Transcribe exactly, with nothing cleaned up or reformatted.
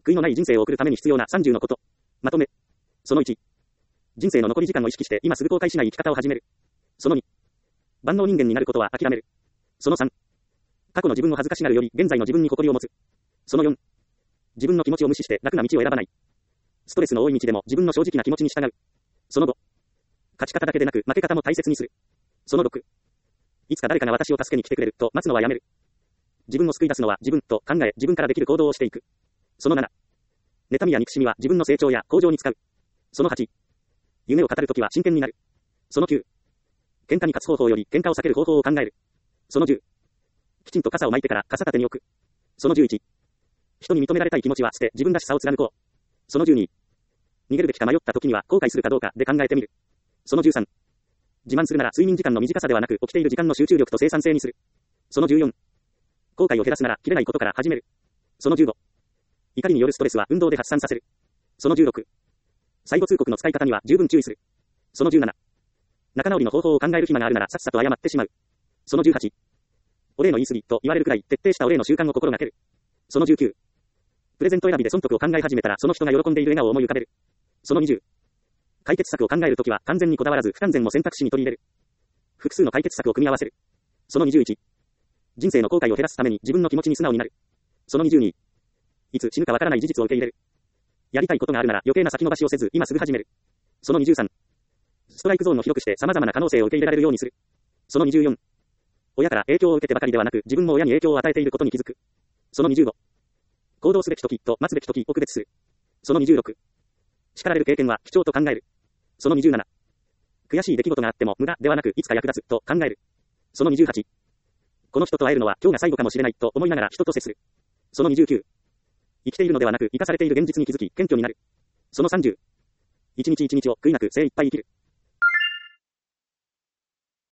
悔いのない人生を送るために必要なさんじゅうのこと。まとめ。そのいち。人生の残り時間を意識して今すぐ後悔しない生き方を始める。そのに。万能人間になることは諦める。そのさん。過去の自分を恥ずかしがるより現在の自分に誇りを持つ。そのよん。自分の気持ちを無視して楽な道を選ばない。ストレスの多い道でも自分の正直な気持ちに従う。そのご。勝ち方だけでなく負け方も大切にする。そのろく。いつか誰かが私を助けに来てくれると待つのはやめる。自分を救い出すのは自分と考え自分からできる行動をしていく。そのなな。妬みや憎しみは自分の成長や向上に使う。そのはち。夢を語るときは真剣になる。そのきゅう。喧嘩に勝つ方法より喧嘩を避ける方法を考える。そのじゅう。きちんと傘を巻いてから傘立てに置く。そのじゅういち。人に認められたい気持ちは捨て自分らしさを貫こう。そのじゅうに。逃げるべきか迷った時には後悔するかどうかで考えてみる。そのじゅうさん。自慢するなら睡眠時間の短さではなく起きている時間の集中力と生産性にする。そのじゅうよん。後悔を減らすなら切れないことから始める。そのじゅうご。怒りによるストレスは運動で発散させる。そのじゅうろく。最後通告の使い方には十分注意する。そのじゅうなな。仲直りの方法を考える暇があるならさっさと謝ってしまう。そのじゅうはち。お礼の言い過ぎと言われるくらい徹底したお礼の習慣を心がける。そのじゅうきゅう。プレゼント選びで損得を考え始めたらその人が喜んでいる笑顔を思い浮かべる。そのにじゅう。解決策を考えるときは完全にこだわらず不完全も選択肢に取り入れる。複数の解決策を組み合わせる。そのにじゅういち。人生の後悔を減らすために自分の気持ちに素直になる。そのにじゅうに。いつ死ぬかわからない事実を受け入れる。やりたいことがあるなら余計な先延ばしをせず今すぐ始める。そのにじゅうさん。ストライクゾーンを広くして様々な可能性を受け入れられるようにする。そのにじゅうよん。親から影響を受けてばかりではなく自分も親に影響を与えていることに気づく。そのにじゅうご。行動すべき時と待つべき時を区別する。そのにじゅうろく。叱られる経験は貴重と考える。そのにじゅうなな。悔しい出来事があっても無駄ではなくいつか役立つと考える。そのにじゅうはち。この人と会えるのは今日が最後かもしれないと思いながら人と接する。そのにじゅうきゅう。生きているのではなく生かされている現実に気づき謙虚になる。そのさんじゅう。一日一日を悔いなく精一杯生きる。